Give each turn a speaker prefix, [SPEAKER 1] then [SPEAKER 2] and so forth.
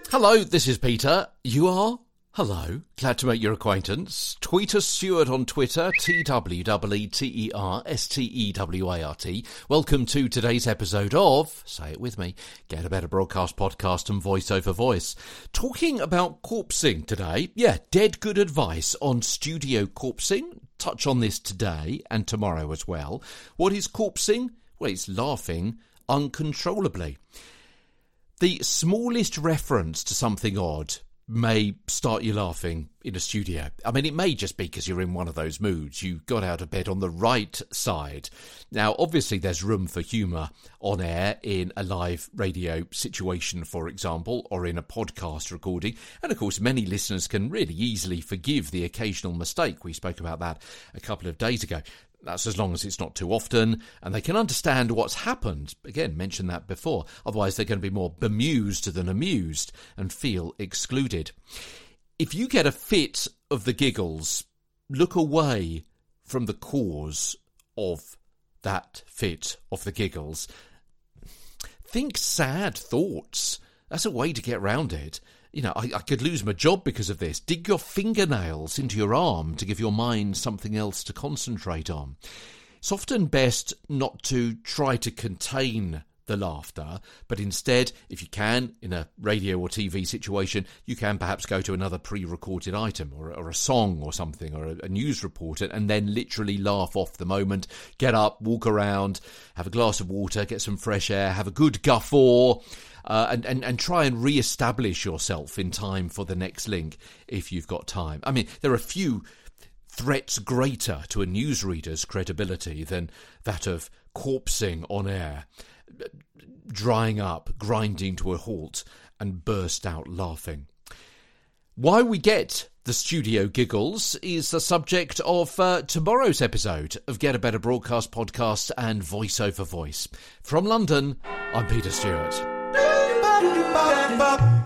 [SPEAKER 1] Hello, this is Peter. You are? Hello. Glad to make your acquaintance. Tweet us Stuart on Twitter, TWEETERSTEWART. Welcome to today's episode of, say it with me, Get a Better Broadcast podcast and Voice over Voice. Talking about corpsing today. Yeah, dead good advice on studio corpsing. Touch on this today and tomorrow as well. What is corpsing? Well, it's laughing uncontrollably. The smallest reference to something odd may start you laughing in a studio. I mean, it may just be because you're in one of those moods. You got out of bed on the right side. Now, obviously, there's room for humour on air in a live radio situation, for example, or in a podcast recording. And, of course, many listeners can really easily forgive the occasional mistake. We spoke about that a couple of days ago. That's as long as it's not too often, and they can understand what's happened. Again, mentioned that before. Otherwise, they're going to be more bemused than amused and feel excluded. If you get a fit of the giggles, look away from the cause of that fit of the giggles. Think sad thoughts. That's a way to get round it. You know, I could lose my job because of this. Dig your fingernails into your arm to give your mind something else to concentrate on. It's often best not to try to contain the laughter, but instead, if you can, in a radio or TV situation, you can perhaps go to another pre-recorded item or a song or something or a news report and then literally laugh off the moment, get up, walk around, have a glass of water, get some fresh air, have a good guffaw, and try and re-establish yourself in time for the next link if you've got time. I mean, there are few threats greater to a newsreader's credibility than that of corpsing on air, drying up, grinding to a halt, and burst out laughing. Why we get the studio giggles is the subject of tomorrow's episode of Get a Better Broadcast podcast and Voice over Voice. From London, I'm Peter Stewart.